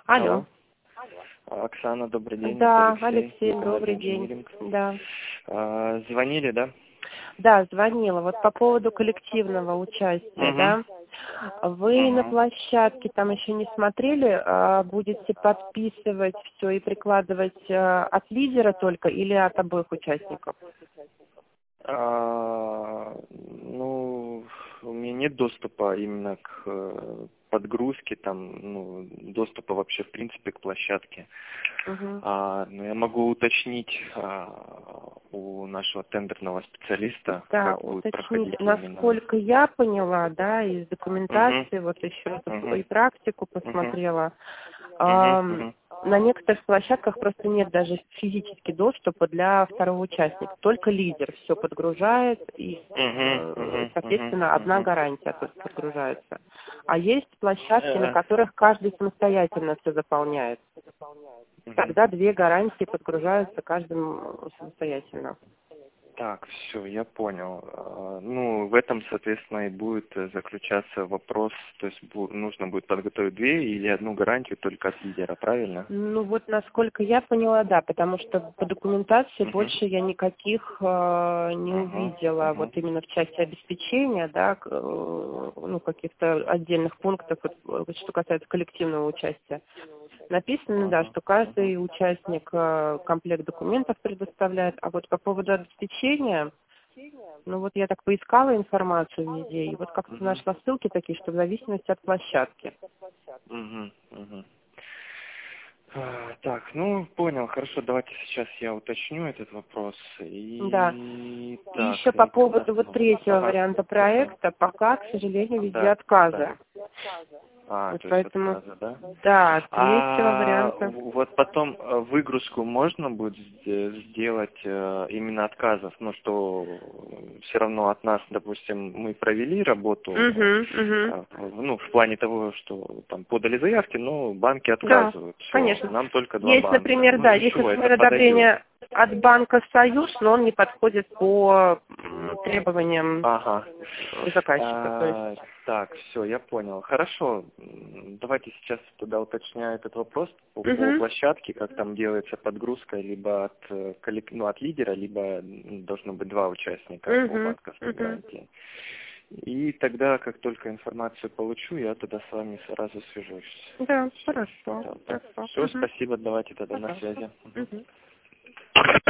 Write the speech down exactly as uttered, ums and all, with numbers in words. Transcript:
Алло. Алло. Оксана, добрый день. Да, Алексей, Алексей, добрый день. Да. А, звонили, да? Да, звонила. Вот по поводу коллективного участия, Угу. да. Вы Угу. на площадке там еще не смотрели, а будете подписывать все и прикладывать а, от лидера только или от обоих участников? А, ну, у меня нет доступа именно к э, подгрузке, там, ну, доступа вообще в принципе к площадке. Угу. А, но я могу уточнить а, у нашего тендерного специалиста, Да, как будет уточните. проходить именно. Насколько я поняла, да, из документации, Угу. вот еще Угу. и практику Угу. посмотрела, Угу. ам, на некоторых площадках просто нет даже физически доступа для второго участника. Только лидер все подгружает, и, э, соответственно, одна гарантия только подгружается. А есть площадки, на которых каждый самостоятельно все заполняет. Тогда две гарантии подгружаются каждым самостоятельно. Так, все, я понял. А, Ну, в этом, соответственно, и будет заключаться вопрос, то есть бу- нужно будет подготовить две или одну гарантию только от лидера, правильно? Ну вот, насколько я поняла, да, потому что по документации Мгм. больше я никаких э, не Ага, увидела, ага. вот именно в части обеспечения, да, к- э, ну каких-то отдельных пунктов, вот, э, что касается коллективного участия. Написано, да, Ага, что ага. каждый участник э, комплект документов предоставляет, а вот по поводу обеспечения, ну вот я так поискала информацию везде, и вот как-то Мгм. нашла ссылки такие, что в зависимости от площадки. Мгм, мгм. А, Так, ну, понял, хорошо, давайте сейчас я уточню этот вопрос. Да. И И так, еще по и поводу вот тогда... третьего Ага, варианта проекта, пока, к сожалению, везде да, да. отказы. А, Вот то есть поэтому, отказа, да? да, третьего А варианта. вот потом э, выгрузку можно будет сде- сделать э, именно отказов, ну что все равно от нас, допустим, мы провели работу, Угу, угу. э, в- ну в плане того, что там подали заявки, но банки Да, отказывают, что конечно. нам только два Есть, банка. например, Ну да, есть, ничего, это например, подойдет. одобрение от банка «Союз», но он не подходит по м, требованиям Ага. заказчика. То есть, А, так, все, я понял. Хорошо. М, Давайте сейчас тогда уточняю этот вопрос по, по угу, площадке, как там делается подгрузка либо от, э, коллек- ну, от лидера, либо м, должно быть два участника по угу, банковской угу. гарантии. И тогда, как только информацию получу, я тогда с вами сразу свяжусь. Да, Все, хорошо, хорошо. все, Угу. спасибо, давайте тогда на Пожалуйста. связи. Мгм. Угу.